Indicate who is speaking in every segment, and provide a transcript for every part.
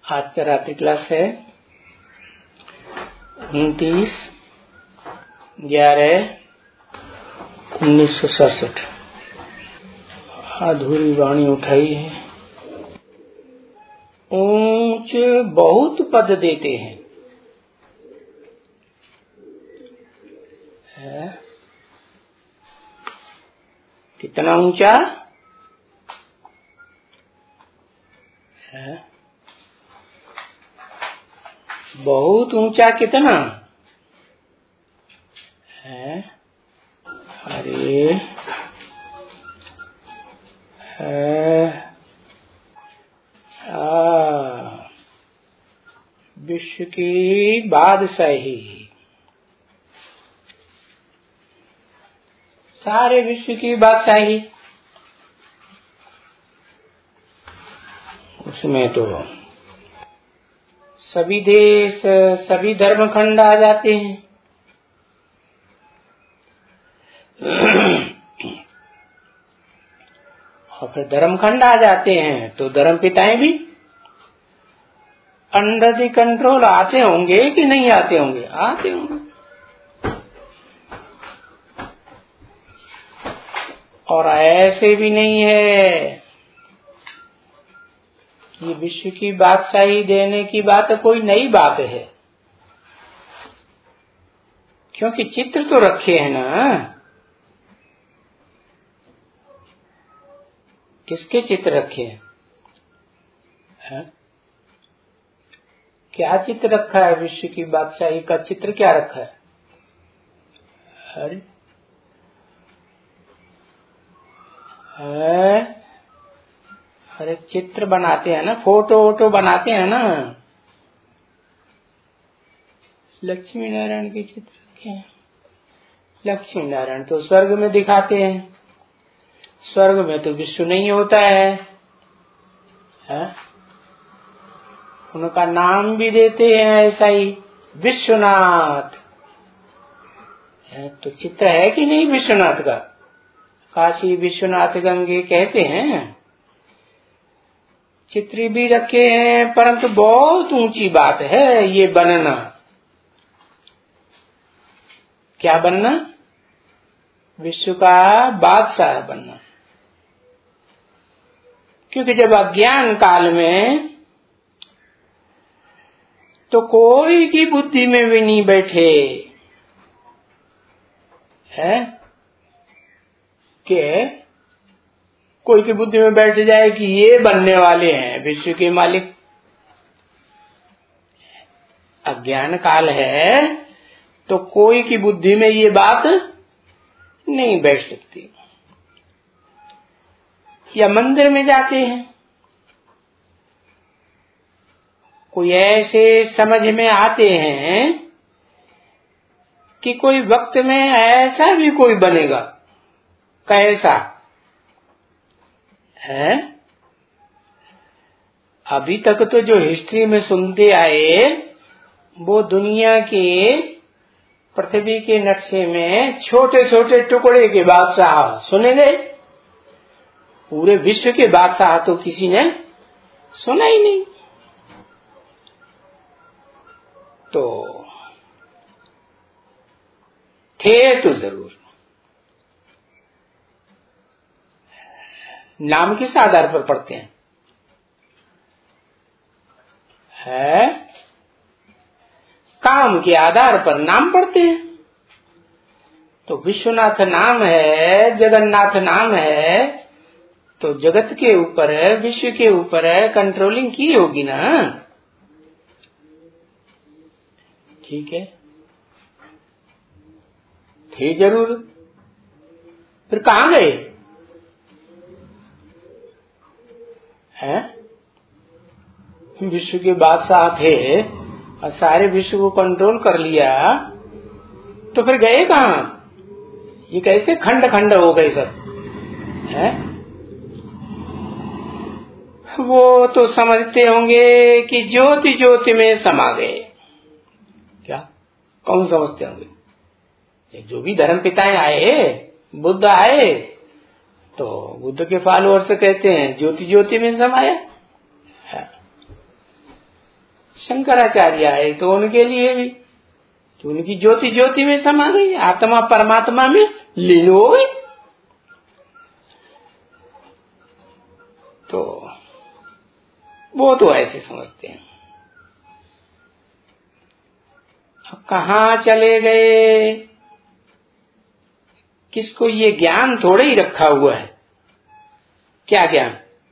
Speaker 1: आज का रात्रि क्लास है 29/11/1967। अधूरी वाणी उठाई है। ऊंच बहुत पद देते हैं, है? कितना ऊंचा है? बहुत ऊंचा कितना है? अरे है विश्व की बादशाही, सारे विश्व की बादशाही। उसमें तो सभी देश सभी धर्मखंड आ जाते हैं। और फिर धर्मखंड आ जाते हैं तो धर्म पिताएं भी अंडर द कंट्रोल आते होंगे कि नहीं आते होंगे? आते होंगे। और ऐसे भी नहीं है कि विश्व की बादशाही देने की बात कोई नई बात है, क्योंकि चित्र तो रखे हैं ना। किसके चित्र रखे हैं? क्या चित्र रखा है? विश्व की बादशाही का चित्र क्या रखा है? अरे चित्र बनाते हैं ना, फोटो वोटो बनाते हैं ना। लक्ष्मी नारायण के चित्र रखे हैं। लक्ष्मी नारायण तो स्वर्ग में दिखाते हैं, स्वर्ग में तो विश्व नहीं होता है? उनका नाम भी देते हैं ऐसा ही, विश्वनाथ। तो चित्र है कि नहीं विश्वनाथ का? काशी विश्वनाथ गंगे कहते हैं, चित्र भी रखे हैं। परंतु बहुत ऊंची बात है ये बनना। क्या बनना? विश्व का बादशाह बनना। क्योंकि जब अज्ञान काल में तो कोई की बुद्धि में भी नहीं बैठे है कि कोई की बुद्धि में बैठ जाए कि ये बनने वाले हैं विश्व के मालिक। अज्ञान काल है तो कोई की बुद्धि में ये बात नहीं बैठ सकती। या मंदिर में जाते हैं, कोई ऐसे समझ में आते हैं कि कोई वक्त में ऐसा भी कोई बनेगा। कैसा है? अभी तक तो जो हिस्ट्री में सुनते आए वो दुनिया के पृथ्वी के नक्शे में छोटे छोटे टुकड़े के बादशाह सुने गए। पूरे विश्व के बादशाह तो किसी ने सुना ही नहीं। तो थे तो जरूर, नाम किस आधार पर पढ़ते हैं? काम के आधार पर नाम पढ़ते हैं। तो विश्वनाथ नाम है, जगन्नाथ नाम है, तो जगत के ऊपर है, विश्व के ऊपर है, कंट्रोलिंग की होगी ना। ठीक है, थे जरूर। फिर कहाँ गए? विश्व के बादशाह थे और सारे विश्व को कंट्रोल कर लिया, तो फिर गए कहाँ? ये कैसे खंड खंड हो गए सब? वो तो समझते होंगे कि ज्योति ज्योति में समा गए। क्या कौन समझते होंगे? जो भी धर्म पिताएं आए, बुद्ध आए, तो बुद्ध के फॉलोअर्स कहते हैं ज्योति ज्योति में समाया। शंकराचार्य आए तो उनके लिए भी, तो उनकी ज्योति ज्योति में समा गई, आत्मा परमात्मा में लीन हो गई। तो वो तो ऐसे समझते हैं। कहाँ चले गए? किसको ये ज्ञान थोड़े ही रखा हुआ है। क्या ज्ञान?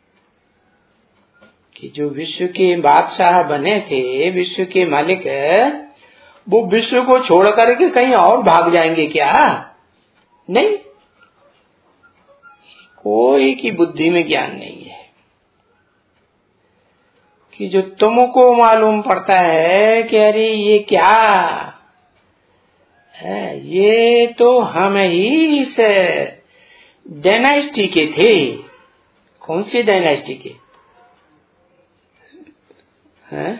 Speaker 1: कि जो विश्व के बादशाह बने थे, विश्व के मालिक, वो विश्व को छोड़ करके कहीं और भाग जाएंगे क्या? नहीं, कोई की बुद्धि में ज्ञान नहीं है। कि जो तुमको मालूम पड़ता है कि अरे ये क्या है, ये तो हम ही इस डायनास्टी के थे। कौन सी डायनास्टी के? हैं?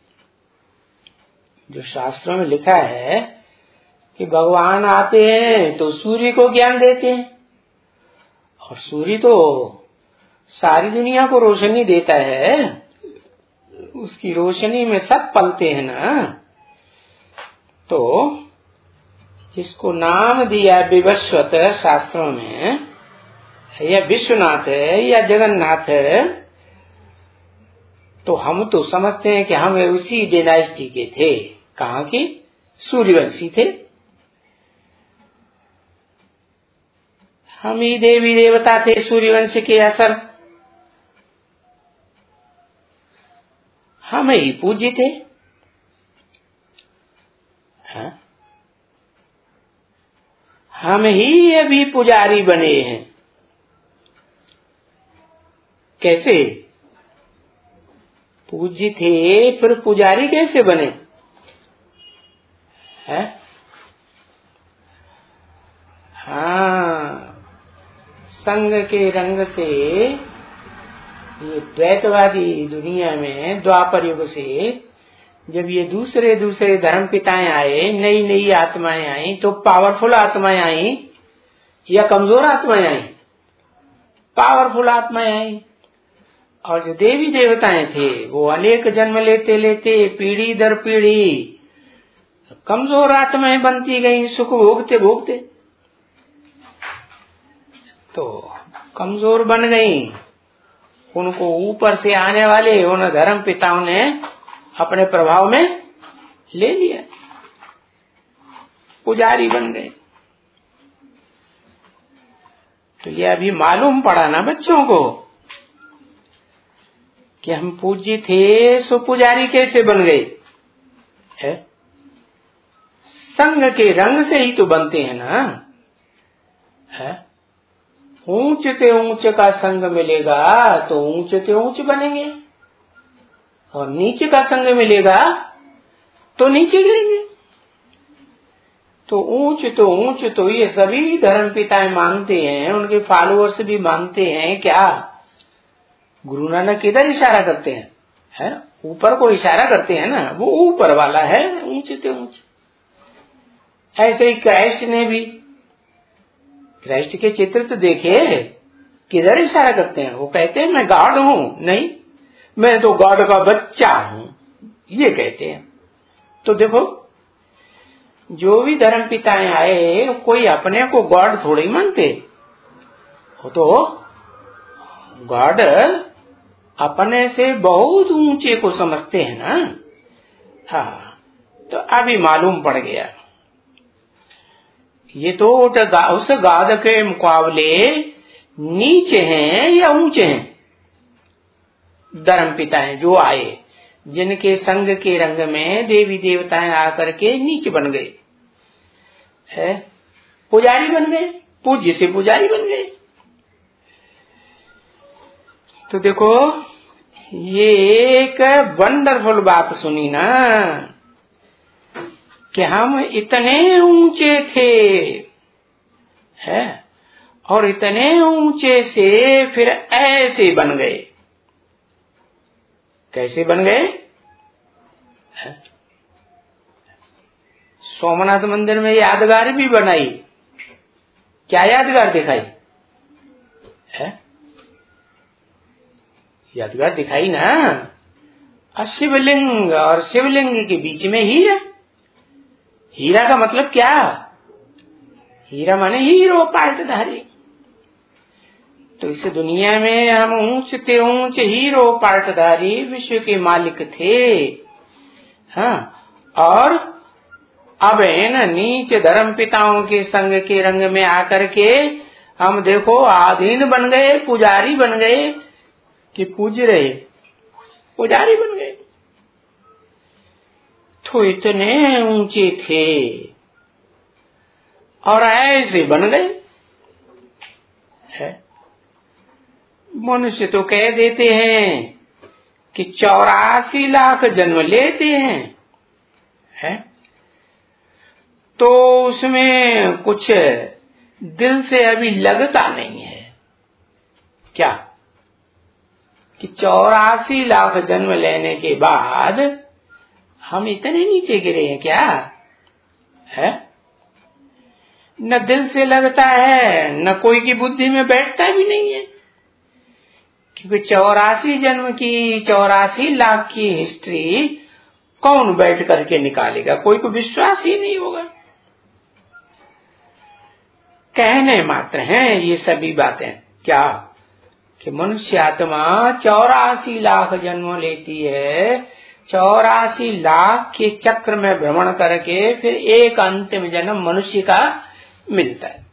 Speaker 1: जो शास्त्रों में लिखा है कि भगवान आते हैं तो सूर्य को ज्ञान देते हैं, और सूर्य तो सारी दुनिया को रोशनी देता है, उसकी रोशनी में सब पलते हैं ना। तो जिसको नाम दिया विवस्वत शास्त्रों में, या विश्वनाथ है या जगन्नाथ है, तो हम तो समझते हैं कि हम उसी डायनास्टी के थे। कहाँ की? सूर्यवंशी थे। हम ही देवी देवता थे सूर्यवंश के असर, हम ही पूज्य थे। हाँ? हम ही अभी पुजारी बने हैं। कैसे? पूज्य थे फिर पुजारी कैसे बने? है? हाँ, संग के रंग से, ये द्वैतवादी दुनिया में द्वापर युग से जब ये दूसरे दूसरे धर्म पिताएं आए, नई नई आत्माएं आई, तो पावरफुल आत्माएं आई या कमजोर आत्माएं आई? पावरफुल आत्माएं आई। और जो देवी देवताएं थे वो अनेक जन्म लेते लेते पीढ़ी दर पीढ़ी कमजोर आत्माएं बनती गई, सुख भोगते भोगते। तो कमजोर बन गई, उनको ऊपर से आने वाले उन धर्म पिताओं ने अपने प्रभाव में ले लिया, पुजारी बन गए। तो ये अभी मालूम पड़ा ना बच्चों को कि हम पूज्य थे, सो पुजारी कैसे बन गए? है? संग के रंग से ही तो बनते हैं ना। है? ऊंच के ऊंच का संग मिलेगा तो ऊंच के ऊंच बनेंगे, और नीचे का संग मिलेगा तो नीचे गिरेंगे। तो ऊंच तो ये सभी धर्म पिताएं मानते हैं, उनके फॉलोअर्स भी मानते हैं। क्या गुरु नानक किधर इशारा करते हैं? है? ऊपर को इशारा करते हैं ना, वो ऊपर वाला है, ऊंचे ते ऊंचे। ऐसे ही क्राइस्ट ने भी, क्राइस्ट के चित्र तो देखे, किधर इशारा करते हैं? वो कहते हैं मैं गॉड हूं। नहीं, मैं तो गॉड का बच्चा हूं, ये कहते हैं। तो देखो, जो भी धर्म पिताएं आए, कोई अपने को गॉड थोड़ी मानते। वो तो गॉड अपने से बहुत ऊंचे को समझते हैं ना। हाँ, तो अभी मालूम पड़ गया, ये तो उस गॉड के मुकाबले नीचे हैं या ऊंचे हैं? धर्म पिताएं जो आए, जिनके संग के रंग में देवी देवताएं आकर के नीचे बन गए, है? पुजारी बन गए, पूज्य से पुजारी बन गए। तो देखो, ये एक वंडरफुल बात सुनी ना कि हम इतने ऊंचे थे, है? और इतने ऊंचे से फिर ऐसे बन गए। कैसे बन गए? सोमनाथ मंदिर में यादगार भी बनाई। क्या यादगार दिखाई? है? यादगार दिखाई ना। शिवलिंग और शिवलिंग के बीच में हीरा। हीरा का मतलब क्या? हीरा माने हीरो पार्टधारी। तो इस दुनिया में हम ऊंच से ऊंच हीरो पार्टधारी विश्व के मालिक थे। हाँ, और अब है ना नीच धर्म पिताओं के संग के रंग में आकर के हम देखो आधीन बन गए, पुजारी बन गए कि पूज रहे, पुजारी बन गए। तो इतने ऊंचे थे और ऐसे बन गए। मनुष्य तो कह देते हैं कि 84 लाख जन्म लेते हैं, है? तो उसमें कुछ दिल से अभी लगता नहीं है क्या कि 84 लाख जन्म लेने के बाद हम इतने नीचे गिरे हैं क्या? है न दिल से लगता है, न कोई की बुद्धि में बैठता भी नहीं है, क्योंकि 84 जन्म की 84 लाख की हिस्ट्री कौन बैठ करके निकालेगा? कोई को विश्वास ही नहीं होगा। कहने मात्र हैं ये सभी बातें, क्या कि मनुष्य आत्मा 84 लाख जन्म लेती है, 84 लाख के चक्र में भ्रमण करके फिर एक अंतिम जन्म मनुष्य का मिलता है।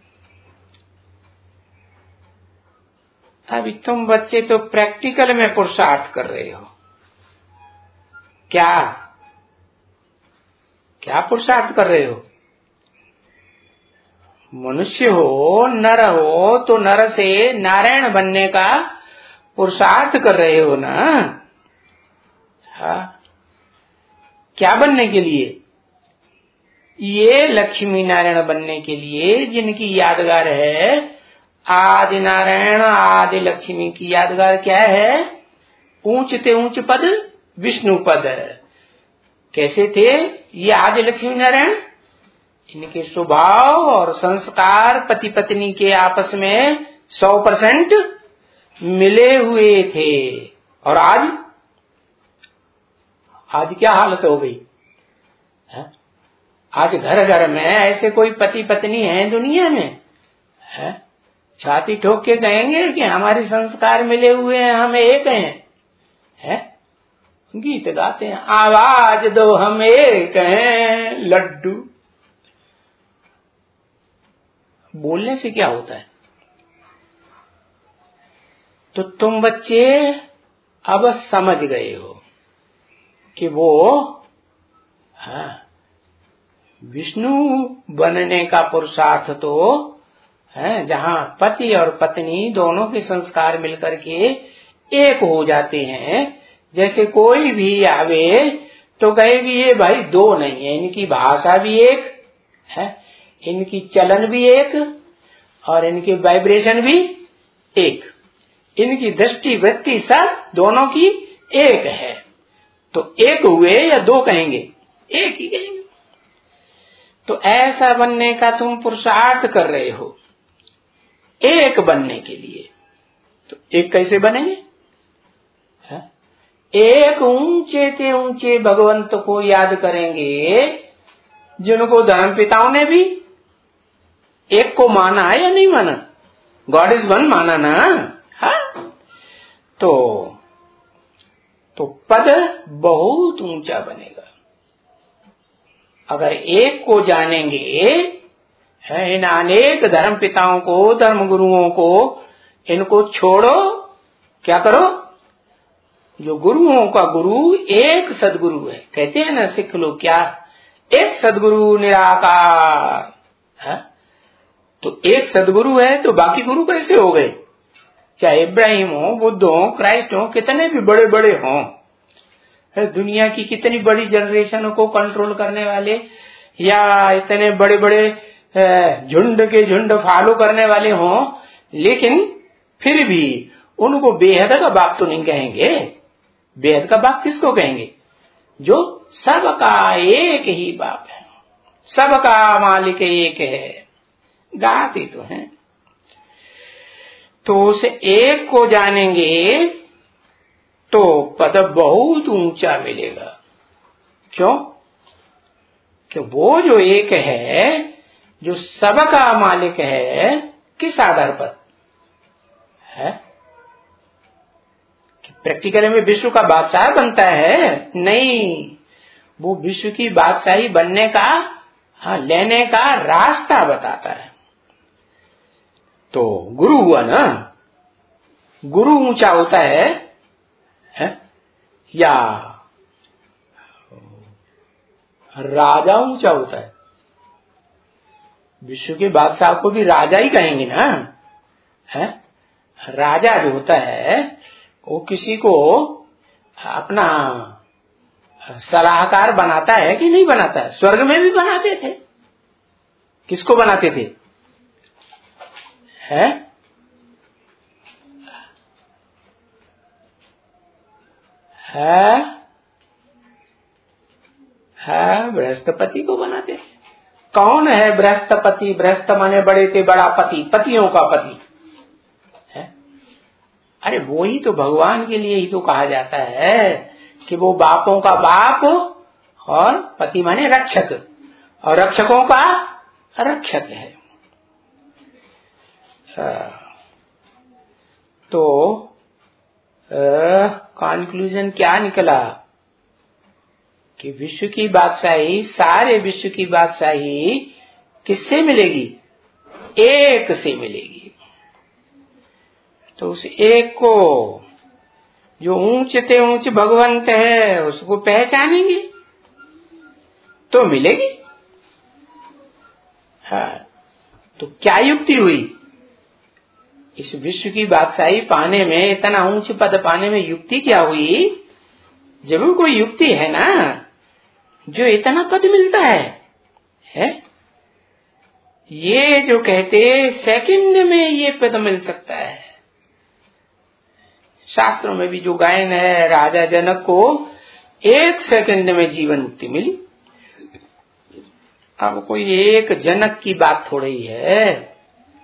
Speaker 1: अभी तुम बच्चे तो प्रैक्टिकल में पुरुषार्थ कर रहे हो। क्या क्या पुरुषार्थ कर रहे हो? मनुष्य हो, नर हो, तो नर से नारायण बनने का पुरुषार्थ कर रहे हो ना। हाँ, क्या बनने के लिए? ये लक्ष्मी नारायण बनने के लिए, जिनकी यादगार है आदि नारायण आदि लक्ष्मी की यादगार क्या है? ऊंच ते ऊंच पद विष्णु पद। कैसे थे ये आदि लक्ष्मी नारायण? इनके स्वभाव और संस्कार पति पत्नी के आपस में 100% मिले हुए थे। और आज क्या हालत हो गई है? आज घर घर में ऐसे कोई पति पत्नी है दुनिया में? है? छाती ठोक के कहेंगे कि हमारे संस्कार मिले हुए हैं, हम एक हैं। है? गीत गाते हैं, आवाज दो हम एक हैं लड्डू। बोलने से क्या होता है? तो तुम बच्चे अब समझ गए हो कि वो विष्णु बनने का पुरुषार्थ तो है जहां पति और पत्नी दोनों के संस्कार मिलकर के एक हो जाते हैं। जैसे कोई भी आवे तो कहेगी ये भाई दो नहीं है, इनकी भाषा भी एक है, इनकी चलन भी एक और इनकी वाइब्रेशन भी एक, इनकी दृष्टि वृत्ति सब दोनों की एक है। तो एक हुए या दो कहेंगे? एक ही कहेंगे। तो ऐसा बनने का तुम पुरुषार्थ कर रहे हो एक बनने के लिए। तो एक कैसे बनेंगे? एक ऊंचे ते ऊंचे भगवंत को याद करेंगे जिनको धर्म पिताओं ने भी एक को माना है या नहीं माना? गॉड इज वन माना ना। हाँ, तो पद बहुत ऊंचा बनेगा। अगर एक को जानेंगे, इन अनेक धर्म पिताओं को, धर्म गुरुओं को, इनको छोड़ो, क्या करो? जो गुरुओं का गुरु एक सदगुरु है, कहते हैं ना सिख लोग, क्या एक सदगुरु निराकार है। तो एक सदगुरु है तो बाकी गुरु कैसे हो गए? चाहे इब्राहिम हो, बुद्ध हो, क्राइस्ट हो, कितने भी बड़े बड़े हों, दुनिया की कितनी बड़ी जनरेशन को कंट्रोल करने वाले या इतने बड़े बड़े झुंड के झुंड फॉलो करने वाले हों, लेकिन फिर भी उनको बेहद का बाप तो नहीं कहेंगे। बेहद का बाप किसको कहेंगे? जो सबका एक ही बाप है, सबका मालिक एक है। गाते तो हैं। तो उस एक को जानेंगे तो पद बहुत ऊंचा मिलेगा। क्यों? कि वो जो एक है, जो सबका मालिक है, किस आधार पर है? कि प्रैक्टिकली में विश्व का बादशाह बनता है? नहीं, वो विश्व की बादशाही बनने का, लेने का रास्ता बताता है। तो गुरु हुआ ना, गुरु ऊंचा होता है या राजा ऊंचा होता है? विश्व के बादशाह को भी राजा ही कहेंगे ना, है? राजा जो होता है वो किसी को अपना सलाहकार बनाता है कि नहीं बनाता है? स्वर्ग में भी बनाते थे। किसको बनाते थे? बृहस्पति को बनाते थे। कौन है बृहस्पति? बृहस्प माने बड़े थे, बड़ा पति, पतियों का पति है। अरे वो ही तो भगवान के लिए ही तो कहा जाता है कि वो बापों का बाप और पति माने रक्षक, और रक्षकों का रक्षक है। तो कंक्लूजन क्या निकला कि विश्व की बादशाही, सारे विश्व की बादशाही किससे मिलेगी? एक से मिलेगी। तो उस एक को, जो ऊंच से ऊंच भगवंत है, उसको पहचानेंगे तो मिलेगी। तो क्या युक्ति हुई इस विश्व की बादशाही पाने में, इतना ऊंच पद पाने में? युक्ति क्या हुई? जरूर कोई युक्ति है ना, जो इतना पद मिलता है? ये जो कहते सेकंड में ये पद मिल सकता है। शास्त्रों में भी जो गायन है, राजा जनक को 1 सेकंड में जीवन मुक्ति मिली। अब कोई एक जनक की बात थोड़ी है?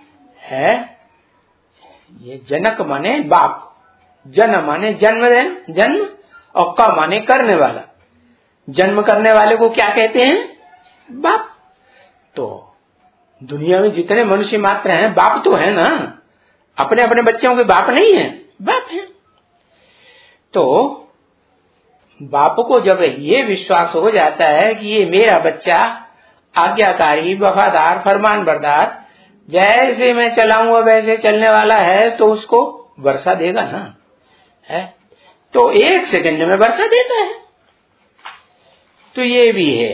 Speaker 1: ये जनक माने बाप, जन माने जन्मदिन, जन्म, और का माने करने वाला। जन्म करने वाले को क्या कहते हैं? बाप। तो दुनिया में जितने मनुष्य मात्र हैं, बाप तो है ना, अपने अपने बच्चों के बाप नहीं है, बाप है। तो बाप को जब ये विश्वास हो जाता है कि ये मेरा बच्चा आज्ञाकारी, वफादार, फरमान बरदार, जैसे मैं चलाऊंगा वैसे चलने वाला है, तो उसको वर्षा देगा ना, है? तो 1 सेकंड में वर्षा देता है। तो ये भी है।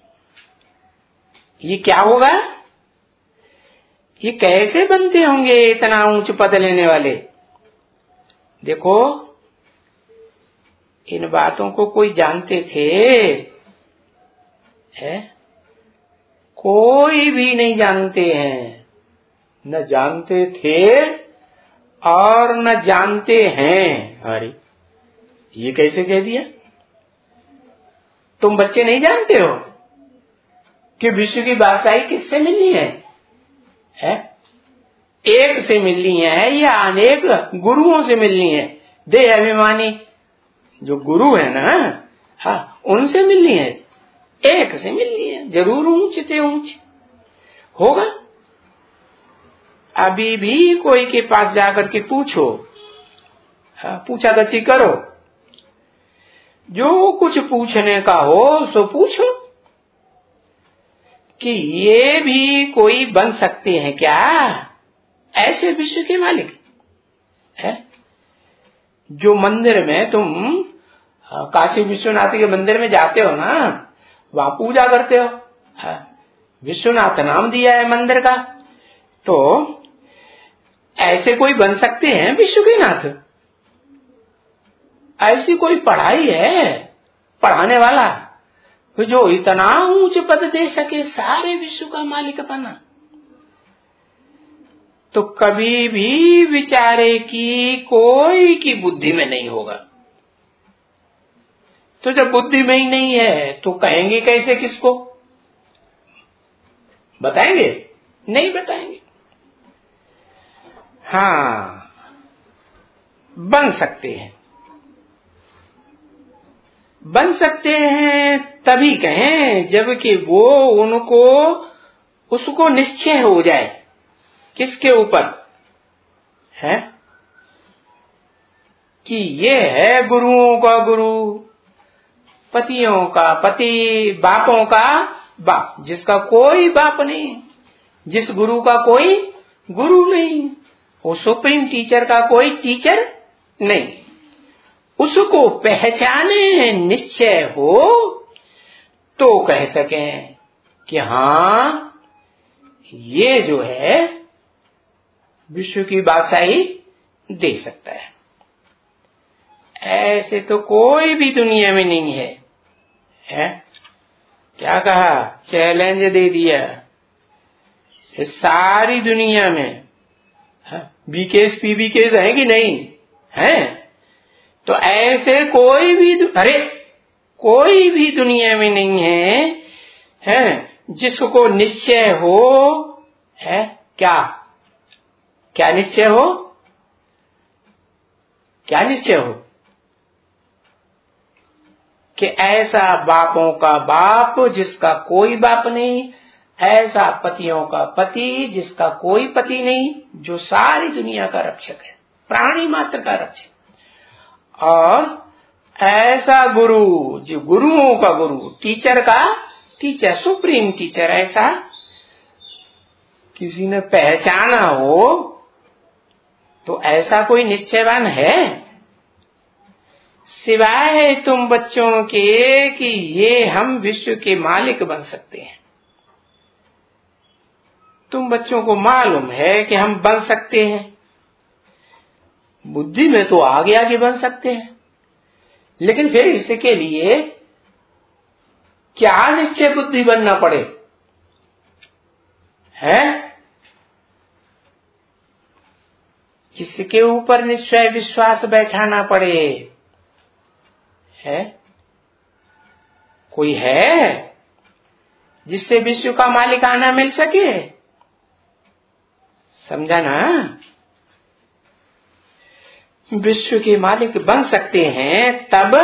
Speaker 1: ये क्या होगा? ये कैसे बनते होंगे इतना ऊंच पद लेने वाले? देखो, इन बातों को कोई जानते थे? कोई भी नहीं जानते हैं। न जानते थे और न जानते हैं। अरे ये कैसे कह दिया? तुम बच्चे नहीं जानते हो कि विश्व की बादशाही किससे मिलनी है? एक से मिलनी है या अनेक गुरुओं से मिलनी है? देह अभिमानी जो गुरु है ना, उनसे मिलनी है? एक से मिलनी है। जरूर ऊंच से ऊंच होगा। अभी भी कोई के पास जाकर के पूछो, पूछा गच्छी करो, जो कुछ पूछने का हो सो पूछो कि ये भी कोई बन सकते हैं क्या ऐसे विश्व के मालिक है? जो मंदिर में तुम काशी विश्वनाथ के मंदिर में जाते हो ना, वहां पूजा करते हो, विश्वनाथ नाम दिया है मंदिर का, तो ऐसे कोई बन सकते हैं विश्व के नाथ? ऐसी कोई पढ़ाई है पढ़ाने वाला जो इतना ऊंच पद दे सके, सारे विश्व का मालिक बना? तो कभी भी विचारे कि कोई की बुद्धि में नहीं होगा। तो जब बुद्धि में ही नहीं है तो कहेंगे कैसे? किसको बताएंगे? नहीं बताएंगे। हाँ, बन सकते हैं। बन सकते हैं तभी कहें जबकि वो उनको उसको निश्चय हो जाए। किसके ऊपर है कि ये है गुरुओं का गुरु, पतियों का पति, बापों का बाप, जिसका कोई बाप नहीं, जिस गुरु का कोई गुरु नहीं, वो सुप्रीम टीचर का कोई टीचर नहीं, उसको पहचाने निश्चय हो तो कह सकें कि हाँ ये जो है विश्व की बादशाही दे सकता है। ऐसे तो कोई भी दुनिया में नहीं है, है? क्या कहा, चैलेंज दे दिया इस सारी दुनिया में। बीकेस पीबीकेस है कि नहीं है? तो ऐसे कोई भी कोई भी दुनिया में नहीं है जिसको निश्चय हो, है क्या? क्या निश्चय हो? क्या निश्चय हो कि ऐसा बापों का बाप जिसका कोई बाप नहीं, ऐसा पतियों का पति जिसका कोई पति नहीं, जो सारी दुनिया का रक्षक है, प्राणी मात्र का रक्षक, और ऐसा गुरु जो गुरुओं का गुरु, टीचर का टीचर, सुप्रीम टीचर, ऐसा किसी ने पहचाना हो तो ऐसा कोई निश्चयवान है सिवाय तुम बच्चों के कि ये हम विश्व के मालिक बन सकते हैं। तुम बच्चों को मालूम है कि हम बन सकते हैं, बुद्धि में तो आगे आगे बन सकते हैं, लेकिन फिर इसके लिए क्या निश्चय बुद्धि बनना पड़े, है? किसके ऊपर निश्चय विश्वास बैठाना पड़े, है? कोई है जिससे विश्व का मालिकाना मिल सके? समझा ना? विश्व के मालिक बन सकते हैं तब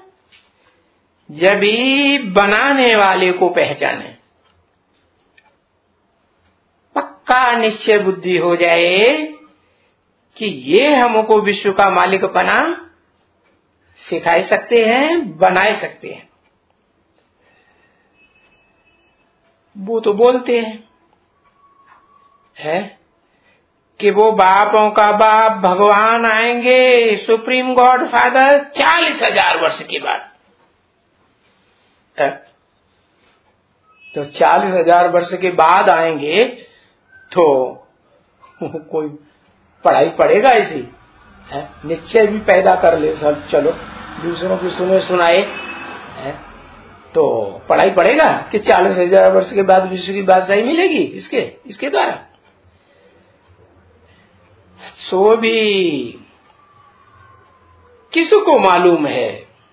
Speaker 1: जब ही बनाने वाले को पहचाने, पक्का निश्चय बुद्धि हो जाए कि ये हमको विश्व का मालिक बना सिखा सकते हैं, बना सकते हैं। वो तो बोलते हैं है कि वो बापों का बाप भगवान आएंगे, सुप्रीम गॉड फादर 40,000 वर्ष के बाद। तो 40,000 वर्ष के बाद आएंगे तो कोई पढ़ाई पढ़ेगा ऐसी, निश्चय भी पैदा कर ले सब, चलो दूसरों की सुने सुनाए, तो पढ़ाई पढ़ेगा कि 40,000 वर्ष के बाद विश्व की बादशाही मिलेगी इसके द्वारा। सो भी किसको मालूम है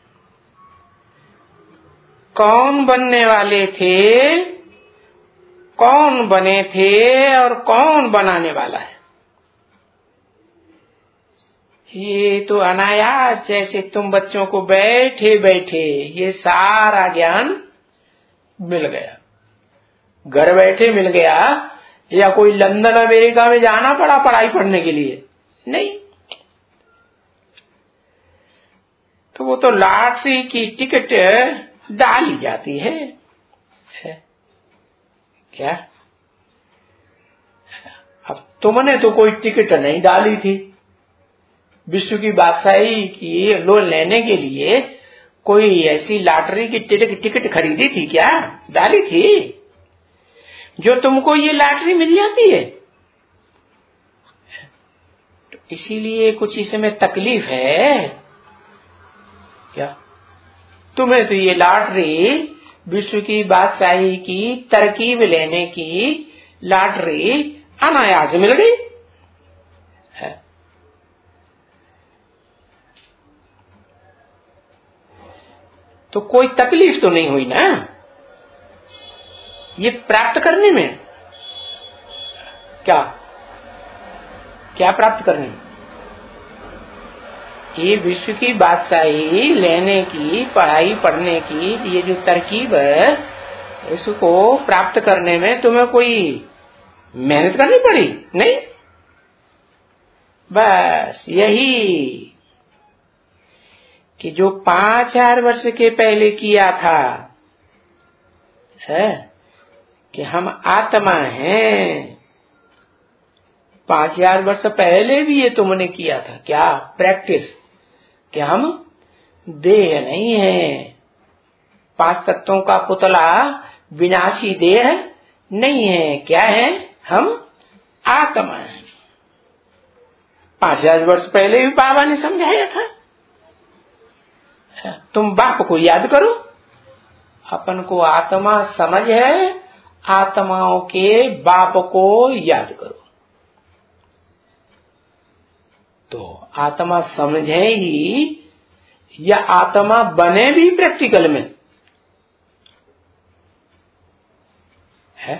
Speaker 1: कौन बनने वाले थे, कौन बने थे और कौन बनाने वाला है। ये तो अनायास जैसे तुम बच्चों को बैठे बैठे ये सारा ज्ञान मिल गया, घर बैठे मिल गया, या कोई लंदन अमेरिका में जाना पड़ा पढ़ाई पढ़ने के लिए? नहीं। तो वो तो लॉटरी की टिकट डाली जाती है क्या? अब तुमने तो कोई टिकट नहीं डाली थी विश्व की बादशाही की लोन लेने के लिए, कोई ऐसी लॉटरी की टिकट खरीदी थी क्या? डाली थी जो तुमको ये लॉटरी मिल जाती है। तो इसीलिए कुछ इसमें तकलीफ है क्या? तुम्हें तो ये लॉटरी विश्व की बादशाही की तरकीब लेने की लॉटरी अनायास मिल गई है। तो कोई तकलीफ तो नहीं हुई ना ये प्राप्त करने में? क्या प्राप्त करने में? ये विश्व की बादशाही लेने की, पढ़ाई पढ़ने की ये जो तरकीब है, इसको प्राप्त करने में तुम्हें कोई मेहनत करनी पड़ी नहीं। बस यही कि जो 5000 वर्ष के पहले किया था है कि हम आत्मा हैं, 5000 वर्ष पहले भी ये तुमने किया था। क्या प्रैक्टिस कि हम देह नहीं है, 5 तत्वों का पुतला विनाशी देह नहीं है। क्या है? हम आत्मा है। 5000 वर्ष पहले भी बाबा ने समझाया था। तुम बाप को याद करो, अपन को आत्मा समझ है, आत्माओं के बाप को याद करो। तो आत्मा समझे ही या आत्मा बने भी प्रैक्टिकल में है।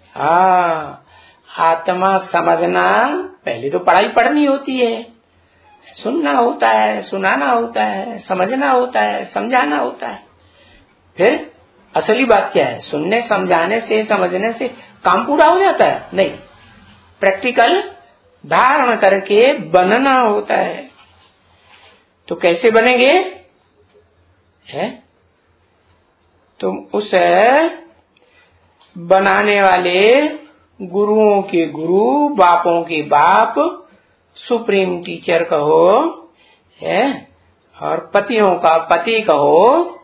Speaker 1: आत्मा समझना, पहले तो पढ़ाई पढ़नी होती है, सुनना होता है, सुनाना होता है, समझना होता है, समझाना होता है। फिर असली बात क्या है? सुनने समझाने से, समझने से काम पूरा हो जाता है? नहीं, प्रैक्टिकल धारण करके बनना होता है। तो कैसे बनेंगे? है तुम उस बनाने वाले गुरुओं के गुरु, बापों के बाप, सुप्रीम टीचर कहो है, और पतियों का पति कहो,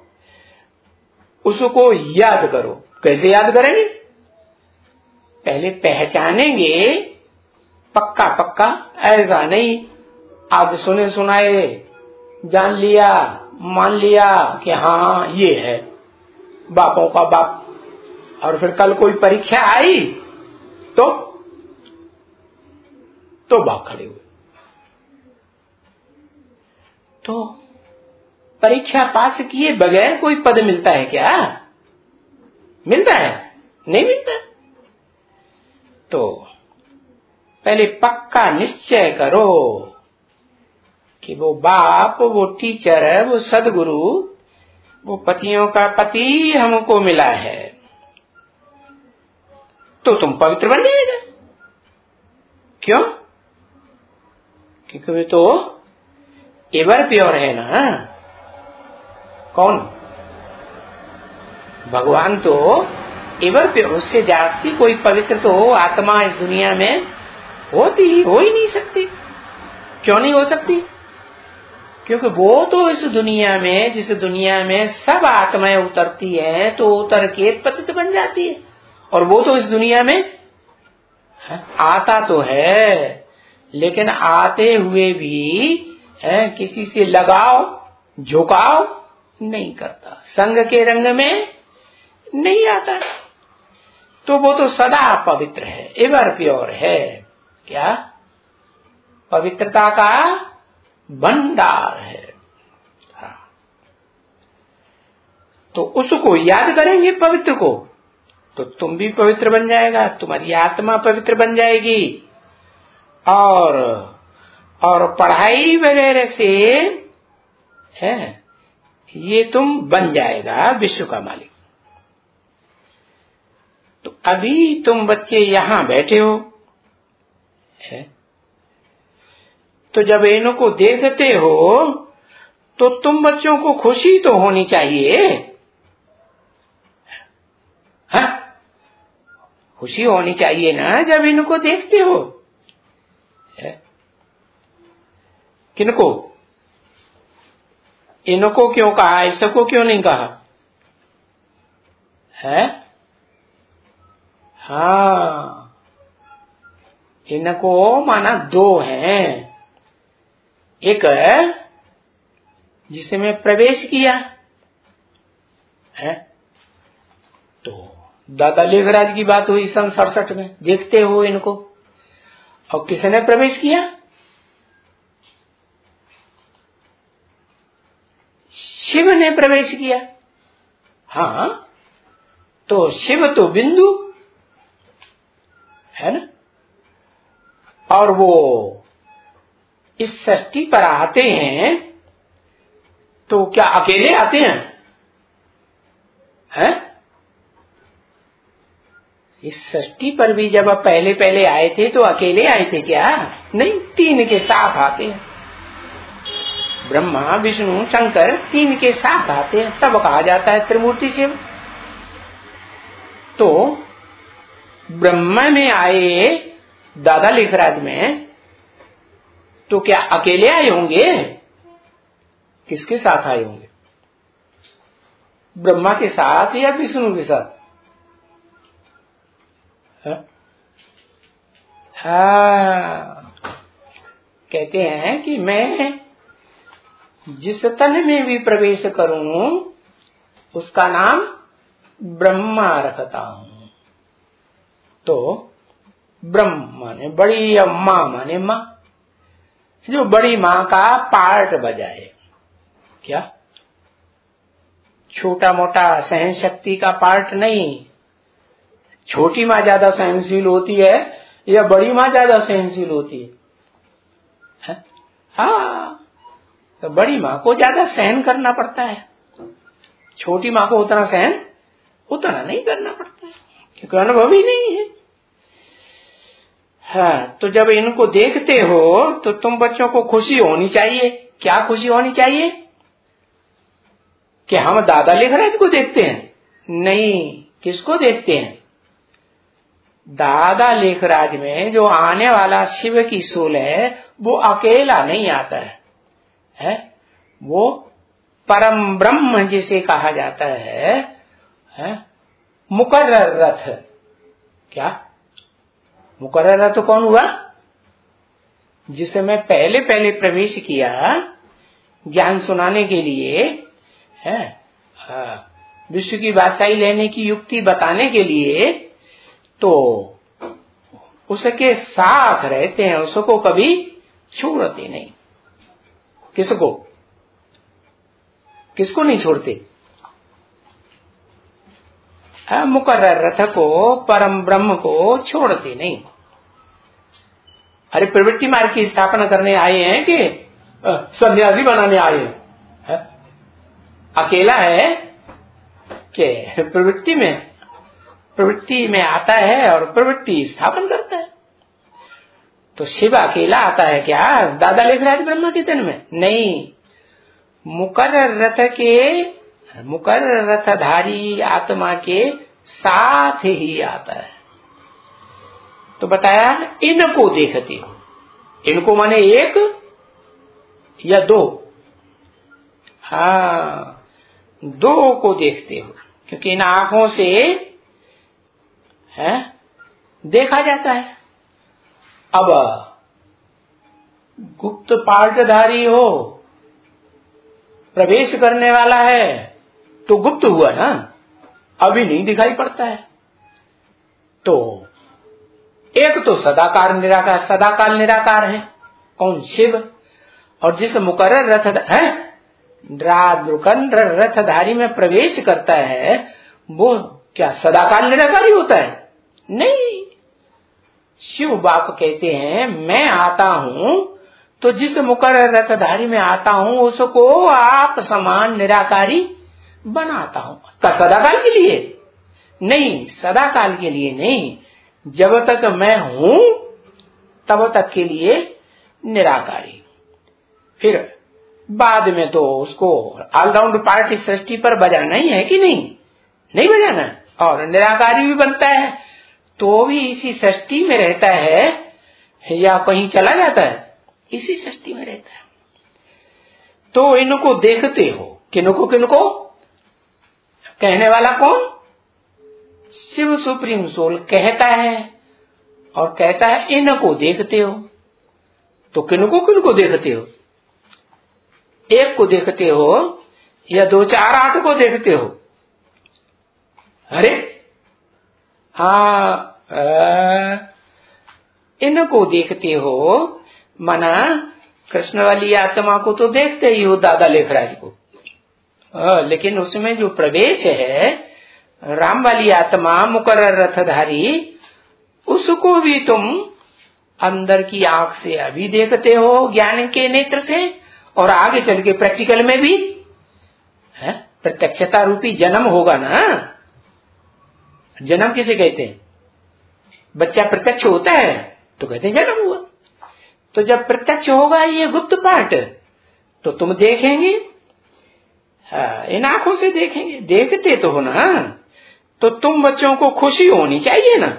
Speaker 1: उसको याद करो। कैसे याद करेंगे? पहले पहचानेंगे पक्का पक्का, ऐसा नहीं आज सुने सुनाए जान लिया, मान लिया कि हाँ ये है बापों का बाप, और फिर कल कोई परीक्षा आई तो भाग खड़े हुए। तो परीक्षा पास किए बगैर कोई पद मिलता है क्या? मिलता है? नहीं मिलता। तो पहले पक्का निश्चय करो कि वो बाप, वो टीचर, वो सदगुरु, वो पतियों का पति हमको मिला है, तो तुम पवित्र बन जाएगा। क्यों? क्योंकि वे तो एवर प्योर है ना। कौन? भगवान तो एवर प्योर, उससे जास्ती कोई पवित्र तो आत्मा इस दुनिया में हो ही नहीं सकती। क्यों नहीं हो सकती? क्योंकि वो तो इस दुनिया में, जिस दुनिया में सब आत्माएं उतरती है, तो उतर के पतित बन जाती है, और वो तो इस दुनिया में आता तो है, लेकिन आते हुए भी किसी से लगाव झुकाव नहीं करता, संग के रंग में नहीं आता, तो वो तो सदा पवित्र है, एवर प्योर है। क्या? पवित्रता का भंडार है। तो उसको याद करेंगे पवित्र को, तो तुम भी पवित्र बन जाएगा, तुम्हारी आत्मा पवित्र बन जाएगी, और पढ़ाई वगैरह से है ये तुम बन जाएगा विश्व का मालिक। तो अभी तुम बच्चे यहां बैठे हो है, तो जब इनको देखते हो तो तुम बच्चों को खुशी तो होनी चाहिए। हाँ, खुशी होनी चाहिए ना जब इनको देखते हो। किनको? इनको क्यों कहा, इसको क्यों नहीं कहा है? हाँ, इनको माना दो हैं, एक जिसमें प्रवेश किया है, तो दादा लेखराज की बात हुई सन 67 में, देखते हो इनको, और किसने प्रवेश किया? शिव ने प्रवेश किया। हाँ, तो शिव तो बिंदु है ना, और वो इस सृष्टि पर आते हैं तो क्या अकेले आते हैं? इस सृष्टि पर भी जब आप पहले पहले आए थे तो अकेले आए थे क्या? नहीं, तीन के साथ आते हैं। ब्रह्मा विष्णु शंकर तीन के साथ आते हैं, तब कहा जाता है त्रिमूर्ति शिव। तो ब्रह्मा में आए दादा लेखराज में तो क्या अकेले आए होंगे? किसके साथ आए होंगे? ब्रह्मा के साथ या विष्णु के साथ? हाँ, कहते हैं कि मैं जिस तन में भी प्रवेश करूं उसका नाम ब्रह्मा रखता हूं। तो ब्रह्म माने बड़ी, मां माने मां, जो बड़ी मां का पार्ट बजाए। क्या? छोटा मोटा सहन शक्ति का पार्ट नहीं। छोटी मां ज्यादा सहनशील होती है या बड़ी मां ज्यादा सहनशील होती है? हाँ, तो बड़ी मां को ज्यादा सहन करना पड़ता है, छोटी मां को उतना नहीं करना पड़ता है, क्योंकि अनुभव ही नहीं है। हाँ, तो जब इनको देखते हो तो तुम बच्चों को खुशी होनी चाहिए। क्या खुशी होनी चाहिए? कि हम दादा लेखराज को देखते हैं? नहीं, किसको देखते हैं? दादा लेखराज में जो आने वाला शिव की सोल है वो अकेला नहीं आता है, वो परम ब्रह्म जिसे कहा जाता है मुकर्रर रथ। क्या? मुकर्रर रथ कौन हुआ? जिसे मैं पहले पहले प्रवेश किया ज्ञान सुनाने के लिए, विश्व की बादशाही लेने की युक्ति बताने के लिए, तो उसके साथ रहते हैं, उसको कभी छोड़ते नहीं। किसको नहीं छोड़ते? मुकर्रर रथ को, परम ब्रह्म को छोड़ते नहीं। अरे प्रवृत्ति मार्ग की स्थापना करने आए हैं कि सन्यासी बनाने आए हैं? अकेला है कि प्रवृत्ति में आता है और प्रवृत्ति स्थापन करता है। तो शिव अकेला आता है क्या दादा लेखराज ब्रह्मा के तन में? नहीं, मुकर्रर रथधारी आत्मा के साथ ही आता है। तो बताया इनको देखते हो। इनको माने एक या दो? हाँ, दो को देखते हो, क्योंकि इन आंखों से देखा जाता है। अब गुप्त पार्टधारी हो, प्रवेश करने वाला है तो गुप्त हुआ ना, अभी नहीं दिखाई पड़ता है। तो एक तो सदाकाल निराकार है, कौन? शिव। और जिस मुकर्रर रथधारी में प्रवेश करता है वो क्या सदाकाल निराकारी होता है? नहीं। शिव बाप कहते हैं मैं आता हूं तो जिस मुकर्रर रथधारी में आता हूं उसको आप समान निराकारी बनाता हूं। का सदाकाल के लिए? नहीं, सदाकाल के लिए नहीं, जब तक मैं हूं तब तक के लिए निराकारी। फिर बाद में तो उसको ऑलराउंड पार्टी सृष्टि पर बजाना ही है कि नहीं बजाना, और निराकारी भी बनता है तो भी इसी सृष्टि में रहता है या कहीं चला जाता है? इसी सृष्टि में रहता है। तो इनको देखते हो। किनको कहने वाला कौन? शिव सुप्रीम सोल कहता है, और कहता है इनको देखते हो। तो किनको देखते हो? एक को देखते हो या 2 4 8 को देखते हो? अरे हाँ, इनको देखते हो, मना कृष्ण वाली आत्मा को तो देखते ही हो, दादा लेखराज को। लेकिन उसमें जो प्रवेश है राम वाली आत्मा मुकर्रर रथधारी, उसको भी तुम अंदर की आंख से अभी देखते हो ज्ञान के नेत्र से, और आगे चल के प्रैक्टिकल में भी है, प्रत्यक्षता रूपी जन्म होगा ना। जन्म किसे कहते हैं? बच्चा प्रत्यक्ष होता है तो कहते हैं जन्म हुआ। तो जब प्रत्यक्ष होगा ये गुप्त पाठ, तो तुम देखेंगे, इन आंखों से देखेंगे, देखते तो हो ना। तो तुम बच्चों को खुशी होनी चाहिए ना,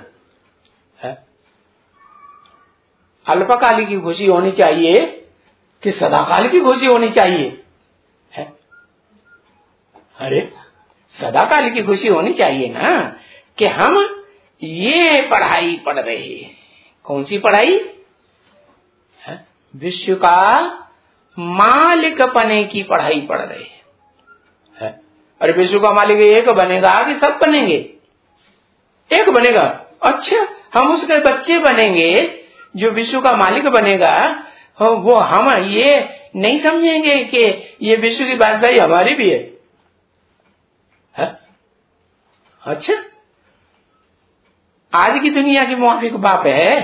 Speaker 1: अल्पकाली की खुशी होनी चाहिए कि सदाकाल की खुशी होनी चाहिए? है? अरे सदाकाल की खुशी होनी चाहिए ना, कि हम ये पढ़ाई पढ़ रहे हैं। कौन सी पढ़ाई? है? विश्व का मालिक बने की पढ़ाई पढ़ रहे हैं। अरे विश्व का मालिक एक बनेगा कि सब बनेंगे? एक बनेगा। अच्छा, हम उसके बच्चे बनेंगे, जो विश्व का मालिक बनेगा, वो हम ये नहीं समझेंगे कि ये विश्व की बादशाही हमारी भी है? अच्छा, आज की दुनिया के मुआफिक बाप है?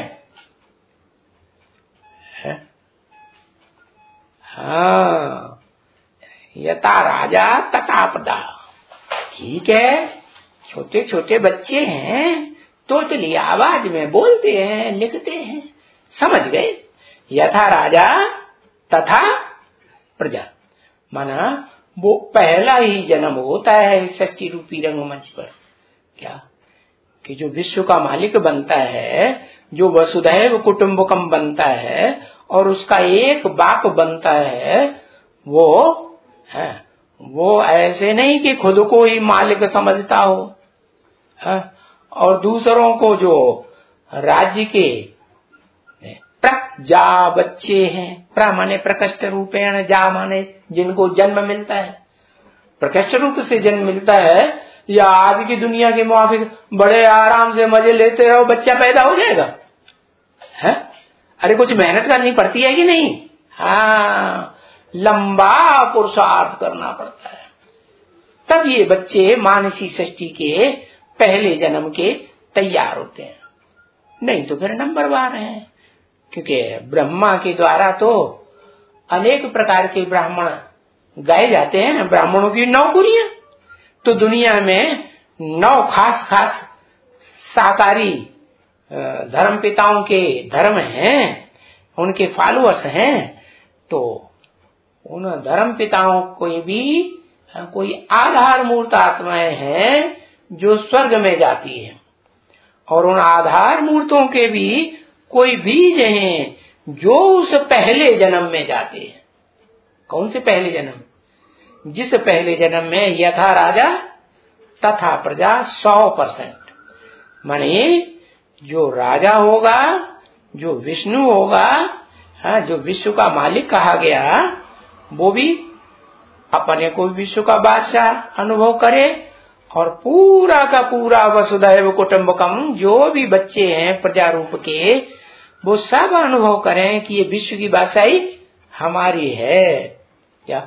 Speaker 1: हाँ, यथा राजा तथा प्रजा। ठीक है, छोटे छोटे बच्चे हैं, तोतली आवाज में बोलते हैं, लिखते हैं, समझ गए? यथा राजा तथा प्रजा, माना वो पहला ही जन्म होता है शक्ति रूपी रंगमंच पर। क्या? कि जो विश्व का मालिक बनता है, जो वसुधैव कुटुंबकम बनता है और उसका एक बाप बनता है, वो ऐसे नहीं कि खुद को ही मालिक समझता हो, और दूसरों को जो राज्य के प्रजा बच्चे हैं, प्र माने प्रकष्ट रूपेण, जा माने जिनको जन्म मिलता है, प्रकष्ट रूप से जन्म मिलता है, या आज की दुनिया के मुआफिक बड़े आराम से मजे लेते रहो, बच्चा पैदा हो जाएगा? है? अरे कुछ मेहनत करनी पड़ती है कि नहीं? हाँ, लंबा पुरुषार्थ करना पड़ता है, तब ये बच्चे मानसी सृष्टि के पहले जन्म के तैयार होते हैं। नहीं तो फिर नंबर 12 है, क्योंकि ब्रह्मा के द्वारा तो अनेक प्रकार के ब्राह्मण गाए जाते हैं। ब्राह्मणों की 9 कुरियां, तो दुनिया में 9 खास खास साकारी धर्म पिताओं के धर्म हैं, उनके फॉलोअर्स हैं। तो उन धर्म पिताओं को भी कोई आधार मूर्त आत्माएं हैं जो स्वर्ग में जाती है, और उन आधार मूर्तों के भी कोई बीज हैं जो उस पहले जन्म में जाते हैं। कौन से पहले जन्म? जिस पहले जन्म में यथा राजा तथा प्रजा 100%, माने जो राजा होगा, जो विष्णु होगा, जो विश्व का मालिक कहा गया, वो भी अपने को विश्व का बादशाह अनुभव करे, और पूरा का पूरा वसुधैव कुटुंबकम जो भी बच्चे हैं प्रजा रूप के, वो सब अनुभव करें कि ये विश्व की बादशाही हमारी है। क्या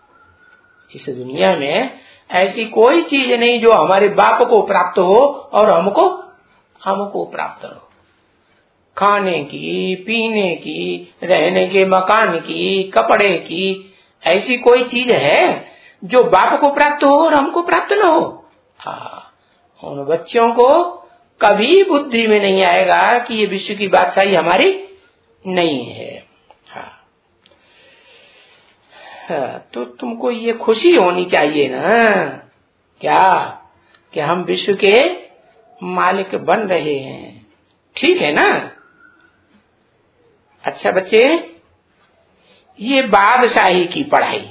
Speaker 1: इस दुनिया में ऐसी कोई चीज नहीं जो हमारे बाप को प्राप्त हो और हमको प्राप्त हो? खाने की, पीने की, रहने के मकान की, कपड़े की, ऐसी कोई चीज है जो बाप को प्राप्त हो और हमको प्राप्त न हो? हाँ, उन बच्चों को कभी बुद्धि में नहीं आएगा कि ये विश्व की बादशाही हमारी नहीं है। हाँ, तो तुमको ये खुशी होनी चाहिए ना, क्या कि हम विश्व के मालिक बन रहे हैं। ठीक है ना? अच्छा बच्चे, ये बादशाही की पढ़ाई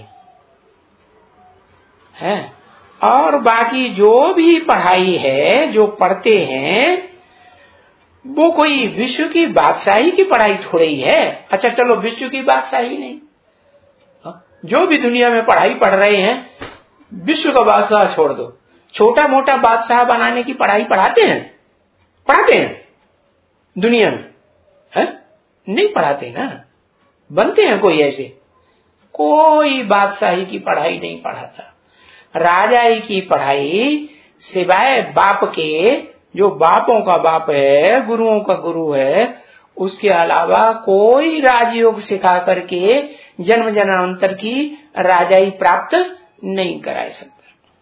Speaker 1: है, और बाकी जो भी पढ़ाई है, जो पढ़ते हैं, वो कोई विश्व की बादशाही की पढ़ाई थोड़ी है। अच्छा चलो, विश्व की बादशाही नहीं, जो भी दुनिया में पढ़ाई पढ़ रहे हैं, विश्व का बादशाह छोड़ दो, छोटा मोटा बादशाह बनाने की पढ़ाई पढ़ाते हैं दुनिया में? है? नहीं पढ़ाते ना। बनते हैं कोई ऐसे? कोई बादशाही की पढ़ाई नहीं पढ़ाता। राजाई की पढ़ाई सिवाय बाप के, जो बापों का बाप है, गुरुओं का गुरु है, उसके अलावा कोई राजयोग सिखा करके जन्म जन्मांतर की राजाई प्राप्त नहीं करा सकता।